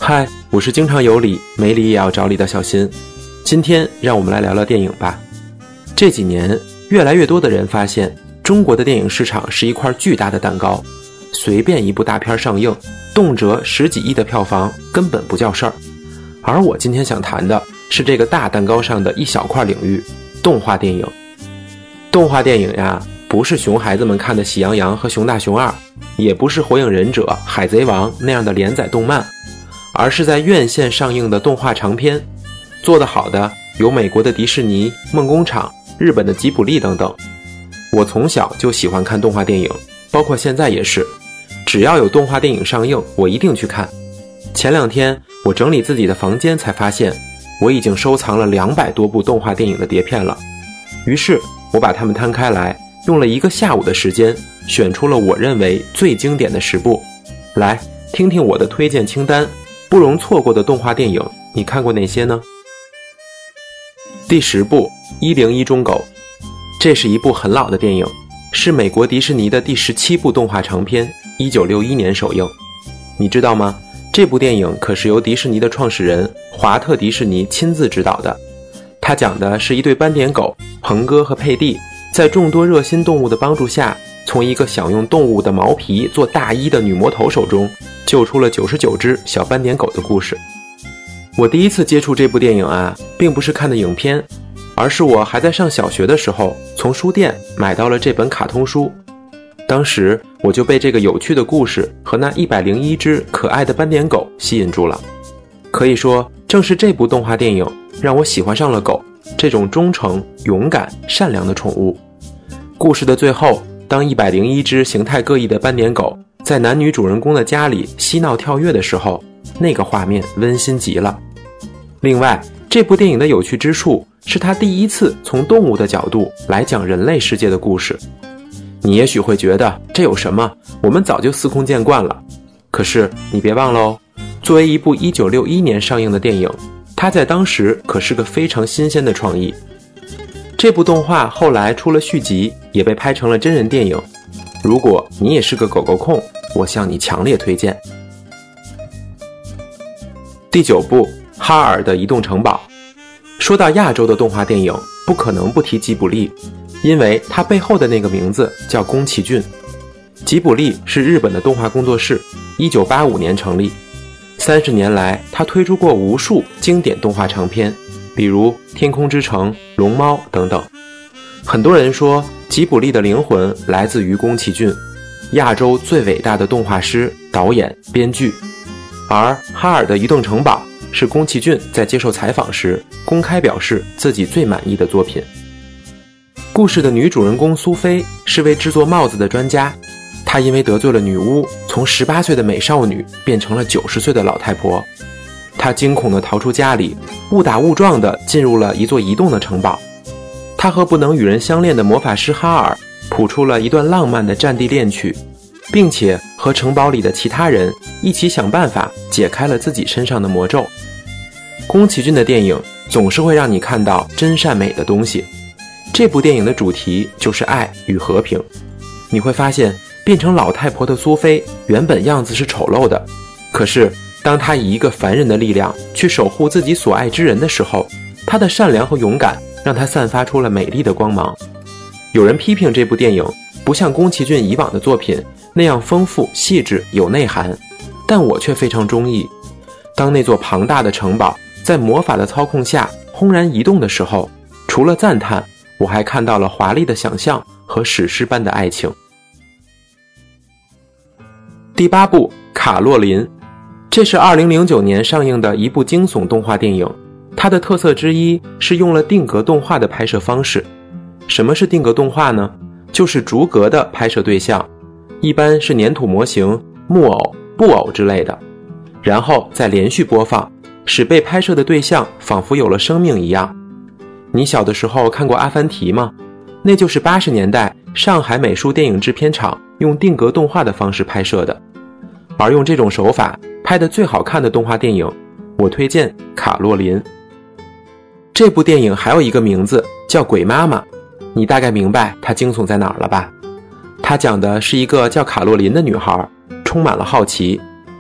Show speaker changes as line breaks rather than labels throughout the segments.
嗨，我是经常有理没理也要找理的小新。今天让我们来聊聊电影吧。这几年越来越多的人发现，中国的电影市场是一块巨大的蛋糕，随便一部大片上映，动辄10几亿的票房根本不叫事儿。而我今天想谈的是这个大蛋糕上的一小块领域，动画电影。动画电影呀，不是熊孩子们看的喜羊羊和熊大熊二，也不是火影忍者、海贼王那样的连载动漫，而是在院线上映的动画长片。做得好的有美国的迪士尼、梦工厂、日本的吉卜力等等。我从小就喜欢看动画电影，包括现在也是，只要有动画电影上映，我一定去看。前2天我整理自己的房间才发现，我已经收藏了200多部动画电影的碟片了。于是我把它们摊开来，用了1个下午的时间，选出了我认为最经典的10部。来听听我的推荐清单，不容错过的动画电影，你看过哪些呢？第10部101忠狗。这是一部很老的电影，是美国迪士尼的第17部动画长片，1961年首映。你知道吗？这部电影可是由迪士尼的创始人华特迪士尼亲自执导的。他讲的是一对斑点狗鹏哥和佩蒂，在众多热心动物的帮助下，从一个想用动物的毛皮做大衣的女魔头手中救出了99只小斑点狗的故事。我第一次接触这部电影啊，并不是看的影片，而是我还在上小学的时候，从书店买到了这本卡通书。当时我就被这个有趣的故事和那101只可爱的斑点狗吸引住了。可以说，正是这部动画电影让我喜欢上了狗，这种忠诚、勇敢、善良的宠物。故事的最后，当101只形态各异的斑点狗在男女主人公的家里嬉闹跳跃的时候，那个画面温馨极了。另外，这部电影的有趣之处是它第一次从动物的角度来讲人类世界的故事。你也许会觉得这有什么，我们早就司空见惯了。可是你别忘了哦，作为一部1961年上映的电影，它在当时可是个非常新鲜的创意。这部动画后来出了续集，也被拍成了真人电影。如果你也是个狗狗控，我向你强烈推荐。第9部哈尔的移动城堡。说到亚洲的动画电影，不可能不提吉卜力，因为它背后的那个名字叫宫崎骏。吉卜力是日本的动画工作室，1985年成立。30年来，他推出过无数经典动画长片，比如《天空之城》、《龙猫》等等。很多人说，吉卜力的灵魂来自于宫崎骏，亚洲最伟大的动画师、导演、编剧。而哈尔的移动城堡是宫崎骏在接受采访时公开表示自己最满意的作品。故事的女主人公苏菲是位制作帽子的专家，她因为得罪了女巫，从18岁的美少女变成了90岁的老太婆。她惊恐地逃出家里，误打误撞地进入了一座移动的城堡。她和不能与人相恋的魔法师哈尔谱出了一段浪漫的战地恋曲，并且和城堡里的其他人一起想办法解开了自己身上的魔咒。宫崎骏的电影总是会让你看到真善美的东西，这部电影的主题就是爱与和平。你会发现，变成老太婆的苏菲原本样子是丑陋的，可是当她以一个凡人的力量去守护自己所爱之人的时候，她的善良和勇敢让她散发出了美丽的光芒。有人批评这部电影不像宫崎骏以往的作品那样丰富细致有内涵，但我却非常中意。当那座庞大的城堡在魔法的操控下轰然移动的时候，除了赞叹，我还看到了华丽的想象和史诗般的爱情。第8部卡洛琳。这是2009年上映的一部惊悚动画电影，它的特色之一是用了定格动画的拍摄方式。什么是定格动画呢？就是逐格的拍摄对象，一般是粘土模型、木偶、布偶之类的，然后再连续播放，使被拍摄的对象仿佛有了生命一样。你小的时候看过阿凡提吗？那就是80年代上海美术电影制片厂用定格动画的方式拍摄的。而用这种手法拍的最好看的动画电影，我推荐卡洛琳。这部电影还有一个名字叫鬼妈妈，你大概明白它惊悚在哪儿了吧？它讲的是一个叫卡洛琳的女孩，充满了好奇，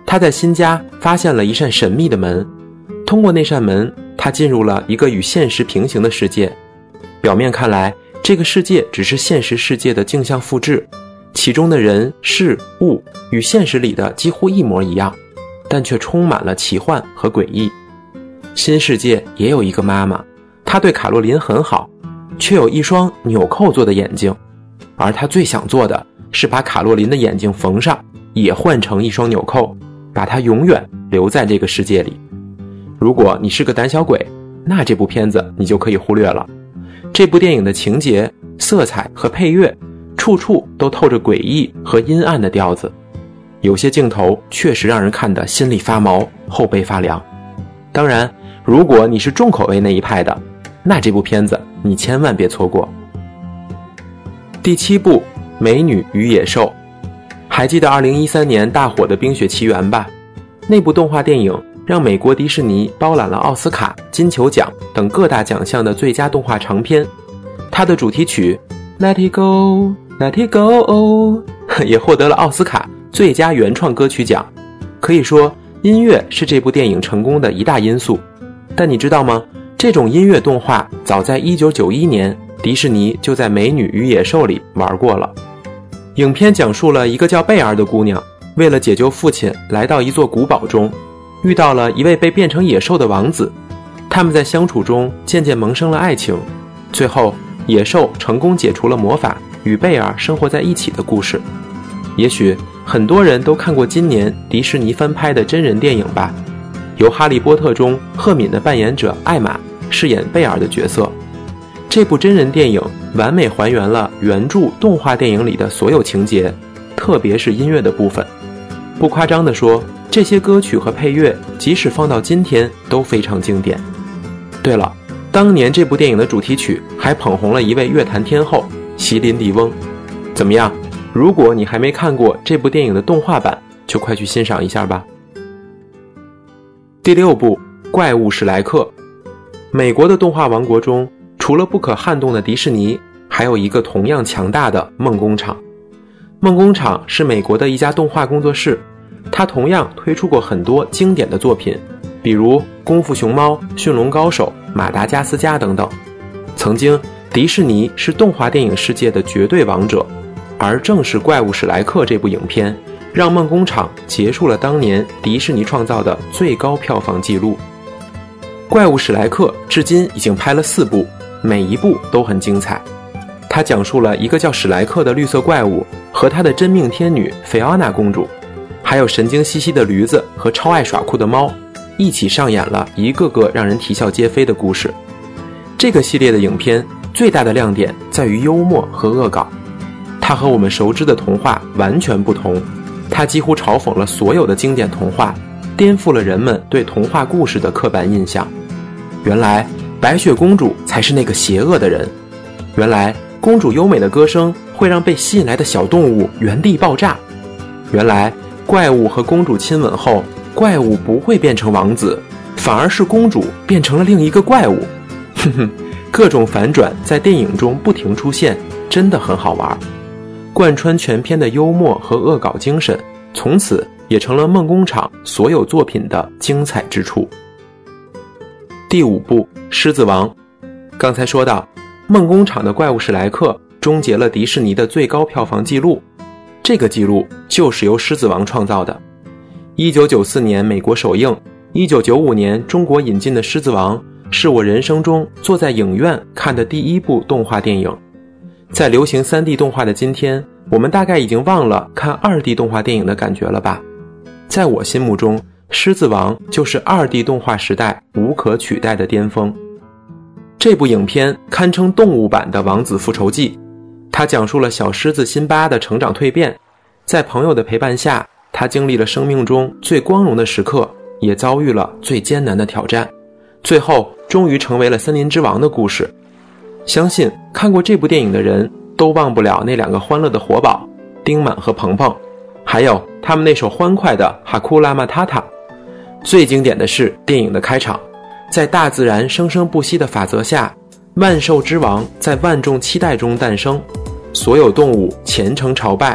他在新家发现了一扇神秘的门，通过那扇门，他进入了一个与现实平行的世界。表面看来，这个世界只是现实世界的镜像复制，其中的人事物与现实里的几乎一模一样，但却充满了奇幻和诡异。新世界也有一个妈妈，她对卡洛琳很好，却有一双纽扣做的眼睛，而她最想做的是把卡洛琳的眼睛缝上，也换成一双纽扣，把她永远留在这个世界里。如果你是个胆小鬼，那这部片子你就可以忽略了。这部电影的情节、色彩和配乐，处处都透着诡异和阴暗的调子。有些镜头确实让人看得心里发毛，后背发凉。当然，如果你是重口味那一派的，那这部片子你千万别错过。第7部《美女与野兽》，还记得2013年大火的《冰雪奇缘》吧？那部动画电影让美国迪士尼包揽了奥斯卡、金球奖等各大奖项的最佳动画长片。它的主题曲 Let It Go Let It Go 也获得了奥斯卡最佳原创歌曲奖。可以说，音乐是这部电影成功的一大因素。但你知道吗？这种音乐动画早在1991年，迪士尼就在《美女与野兽》里玩过了。影片讲述了一个叫贝尔的姑娘，为了解救父亲，来到一座古堡中，遇到了一位被变成野兽的王子。他们在相处中渐渐萌生了爱情，最后野兽成功解除了魔法，与贝尔生活在一起的故事。也许很多人都看过今年迪士尼翻拍的真人电影吧，由《哈利波特》中赫敏的扮演者艾玛饰演贝尔的角色。这部真人电影完美还原了原著动画电影里的所有情节，特别是音乐的部分。不夸张地说，这些歌曲和配乐即使放到今天都非常经典。对了，当年这部电影的主题曲还捧红了一位乐坛天后席琳迪翁。怎么样？如果你还没看过这部电影的动画版，就快去欣赏一下吧。第6部《怪物史莱克》。美国的动画王国中，除了不可撼动的迪士尼，还有一个同样强大的梦工厂。梦工厂是美国的一家动画工作室，它同样推出过很多经典的作品，比如《功夫熊猫》、《驯龙高手》、《马达加斯加》等等。曾经，迪士尼是动画电影世界的绝对王者，而正是《怪物史莱克》这部影片，让梦工厂结束了当年迪士尼创造的最高票房纪录。怪物史莱克至今已经拍了4部，每一部都很精彩。它讲述了一个叫史莱克的绿色怪物和他的真命天女菲奥娜公主，还有神经兮兮的驴子和超爱耍酷的猫，一起上演了一个个让人啼笑皆非的故事。这个系列的影片最大的亮点在于幽默和恶搞，它和我们熟知的童话完全不同，它几乎嘲讽了所有的经典童话，颠覆了人们对童话故事的刻板印象。原来白雪公主才是那个邪恶的人，原来公主优美的歌声会让被吸引来的小动物原地爆炸，原来怪物和公主亲吻后，怪物不会变成王子，反而是公主变成了另一个怪物。各种反转在电影中不停出现，真的很好玩。贯穿全片的幽默和恶搞精神，从此也成了梦工厂所有作品的精彩之处。第5部《狮子王》。刚才说到，梦工厂的怪物史莱克终结了迪士尼的最高票房纪录，这个纪录就是由狮子王创造的。1994年美国首映，1995年中国引进的狮子王是我人生中坐在影院看的第1部动画电影。在流行 3D 动画的今天，我们大概已经忘了看 2D 动画电影的感觉了吧。在我心目中，狮子王就是 2D 动画时代无可取代的巅峰。这部影片堪称动物版的《王子复仇记》，它讲述了小狮子辛巴的成长蜕变，在朋友的陪伴下，他经历了生命中最光荣的时刻，也遭遇了最艰难的挑战，最后终于成为了森林之王的故事。相信看过这部电影的人都忘不了那2个欢乐的活宝丁满和鹏鹏，还有他们那首欢快的哈库拉马塔塔。最经典的是电影的开场，在大自然生生不息的法则下，万兽之王在万众期待中诞生，所有动物虔诚朝拜，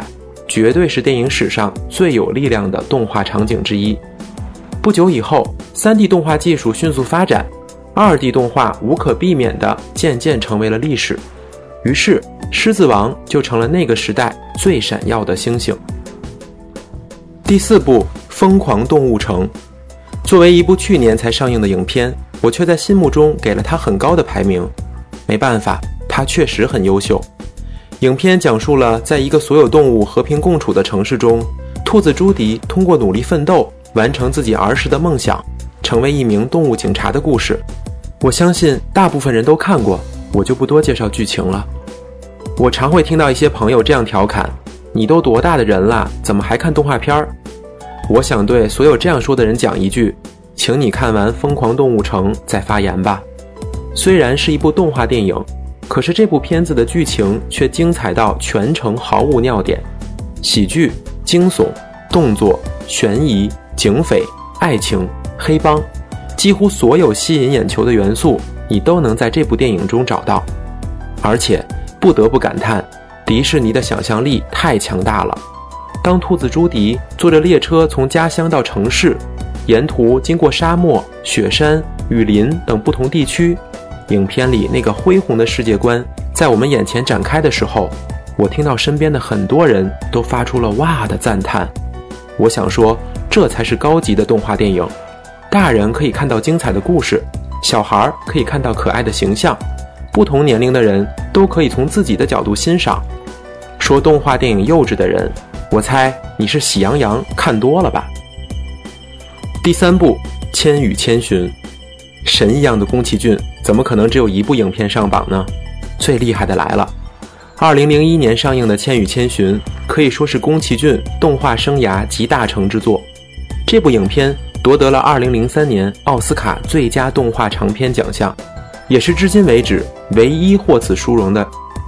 绝对是电影史上最有力量的动画场景之一。不久以后， 3D 动画技术迅速发展，2D 动画无可避免地渐渐成为了历史。于是，狮子王就成了那个时代最闪耀的星星。第4部《疯狂动物城》，作为一部去年才上映的影片，我却在心目中给了它很高的排名。没办法，它确实很优秀。影片讲述了在一个所有动物和平共处的城市中，兔子朱迪通过努力奋斗，完成自己儿时的梦想，成为一名动物警察的故事。我相信大部分人都看过，我就不多介绍剧情了。我常会听到一些朋友这样调侃，你都多大的人了，怎么还看动画片？我想对所有这样说的人讲一句，请你看完《疯狂动物城》再发言吧。虽然是一部动画电影，可是这部片子的剧情却精彩到全程毫无尿点。喜剧、惊悚、动作、悬疑、警匪、爱情、黑帮，几乎所有吸引眼球的元素你都能在这部电影中找到。而且不得不感叹，迪士尼的想象力太强大了。当兔子朱迪坐着列车从家乡到城市，沿途经过沙漠、雪山、雨林等不同地区，影片里那个恢宏的世界观在我们眼前展开的时候，我听到身边的很多人都发出了哇的赞叹。我想说，这才是高级的动画电影。大人可以看到精彩的故事，小孩可以看到可爱的形象，不同年龄的人都可以从自己的角度欣赏。说动画电影幼稚的人，我猜你是喜羊羊看多了吧。第3部《千与千寻》，神一样的宫崎骏怎么可能只有一部影片上榜呢？最厉害的来了，2001年上映的《千与千寻》可以说是宫崎骏动画生涯集大成之作。这部影片夺得了2003年奥斯卡最佳动画长片奖项，也是至今为止唯一获此殊荣的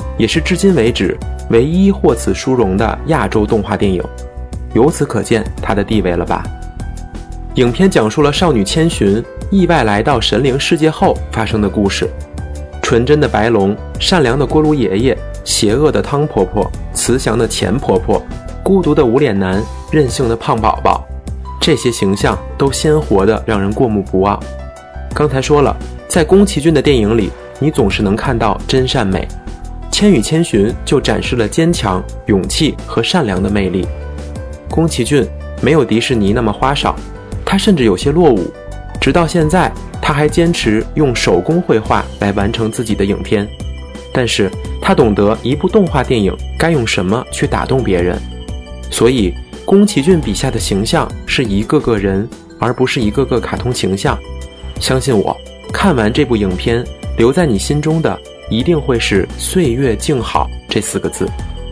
亚洲动画电影，由此可见它的地位了吧。影片讲述了少女千寻意外来到神灵世界后发生的故事。纯真的白龙，善良的锅炉爷爷，邪恶的汤婆婆，慈祥的钱婆婆，孤独的无脸男，任性的胖宝宝，这些形象都鲜活的让人过目不忘。刚才说了，在宫崎骏的电影里，你总是能看到真善美。千与千寻就展示了坚强、勇气和善良的魅力。宫崎骏没有迪士尼那么花哨，他甚至有些落伍，直到现在他还坚持用手工绘画来完成自己的影片。但是他懂得一部动画电影该用什么去打动别人，所以宫崎骏笔下的形象是一个个人，而不是一个个卡通形象。相信我，看完这部影片，留在你心中的一定会是岁月静好这4个字。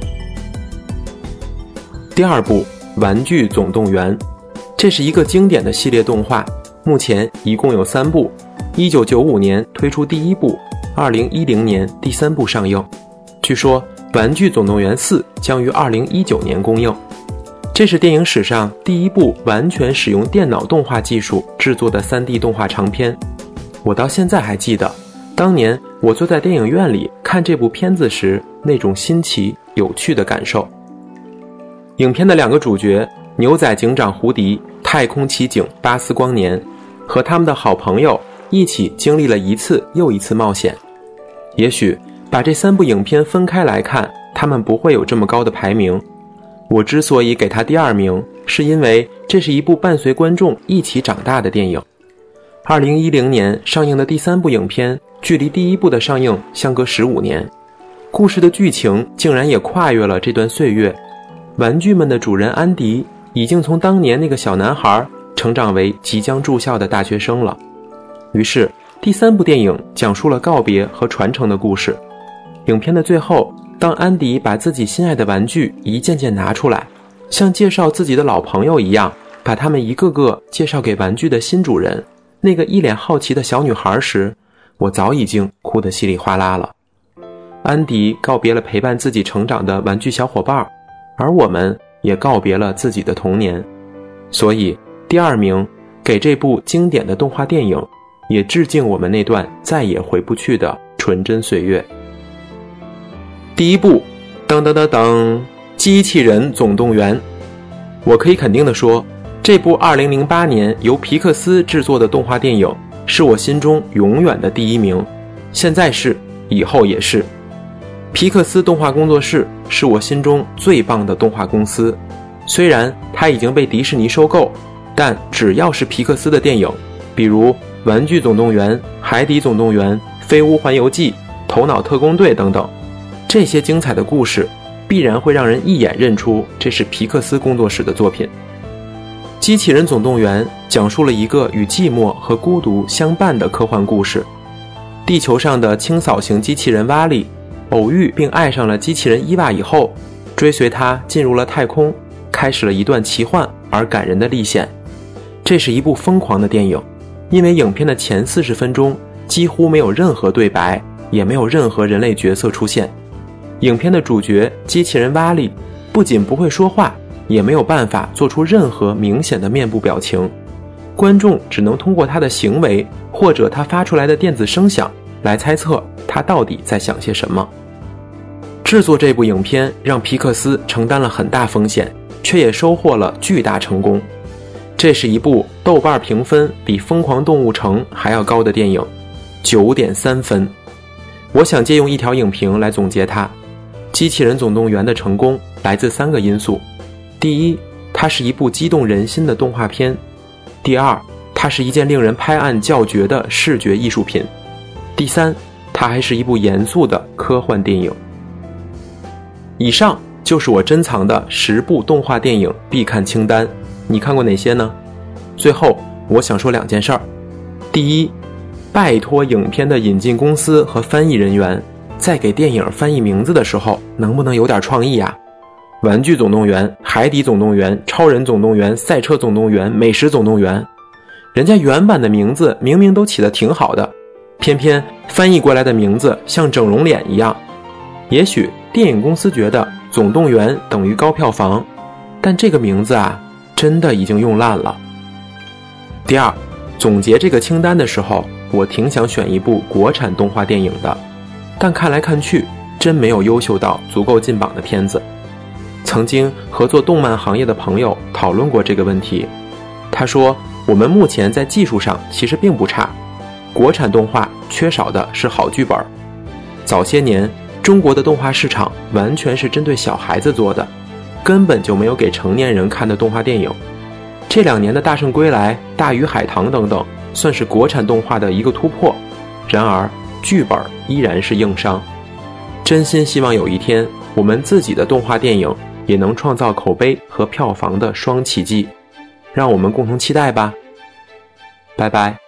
第2部《玩具总动员》，这是一个经典的系列动画，目前一共有3部，1995年推出第1部，2010年第3部上映。据说《玩具总动员4》将于2019年公映。这是电影史上第1部完全使用电脑动画技术制作的 3D 动画长片。我到现在还记得，当年我坐在电影院里看这部片子时那种新奇有趣的感受。影片的2个主角，牛仔警长胡迪、太空奇警巴斯光年，和他们的好朋友一起经历了一次又一次冒险。也许把这3部影片分开来看，他们不会有这么高的排名。我之所以给它第2名，是因为这是一部伴随观众一起长大的电影。2010年上映的第3部影片，距离第1部的上映相隔15年，故事的剧情竟然也跨越了这段岁月。玩具们的主人安迪已经从当年那个小男孩成长为即将住校的大学生了。于是第3部电影讲述了告别和传承的故事。影片的最后，当安迪把自己心爱的玩具一件件拿出来，像介绍自己的老朋友一样，把他们一个个介绍给玩具的新主人，那个一脸好奇的小女孩时，我早已经哭得稀里哗啦了。安迪告别了陪伴自己成长的玩具小伙伴，而我们也告别了自己的童年。所以第2名给这部经典的动画电影，也致敬我们那段再也回不去的纯真岁月。第1部，噔噔噔噔， 机器人总动员。我可以肯定地说，这部2008年由皮克斯制作的动画电影是我心中永远的第一名，现在是，以后也是。皮克斯动画工作室是我心中最棒的动画公司，虽然它已经被迪士尼收购，但只要是皮克斯的电影，比如《玩具总动员》、《海底总动员》、《飞屋环游记》、《头脑特工队》等等，这些精彩的故事必然会让人一眼认出这是皮克斯工作室的作品。机器人总动员讲述了一个与寂寞和孤独相伴的科幻故事。地球上的清扫型机器人瓦力偶遇并爱上了机器人伊娃以后，追随他进入了太空，开始了一段奇幻而感人的历险。这是一部疯狂的电影，因为影片的前40分钟几乎没有任何对白，也没有任何人类角色出现。影片的主角机器人瓦力不仅不会说话，也没有办法做出任何明显的面部表情，观众只能通过他的行为或者他发出来的电子声响来猜测他到底在想些什么。制作这部影片让皮克斯承担了很大风险，却也收获了巨大成功。这是一部豆瓣评分比《疯狂动物城》还要高的电影，9.3分。我想借用一条影评来总结它：机器人总动员的成功来自3个因素。第一，它是一部激动人心的动画片；第二，它是一件令人拍案叫绝的视觉艺术品；第三，它还是一部严肃的科幻电影。以上就是我珍藏的10部动画电影必看清单，你看过哪些呢？最后我想说2件事儿。第一，拜托影片的引进公司和翻译人员在给电影翻译名字的时候能不能有点创意啊？玩具总动员、海底总动员、超人总动员、赛车总动员、美食总动员，人家原版的名字明明都起得挺好的，偏偏翻译过来的名字像整容脸一样。也许电影公司觉得总动员等于高票房，但这个名字啊，真的已经用烂了。第二，总结这个清单的时候，我挺想选一部国产动画电影的，但看来看去真没有优秀到足够进榜的片子。曾经和做动漫行业的朋友讨论过这个问题，他说我们目前在技术上其实并不差，国产动画缺少的是好剧本。早些年中国的动画市场完全是针对小孩子做的，根本就没有给成年人看的动画电影。这2年的大圣归来、大鱼海棠等等算是国产动画的一个突破，然而剧本依然是硬伤。真心希望有一天我们自己的动画电影也能创造口碑和票房的双奇迹，让我们共同期待吧。拜拜。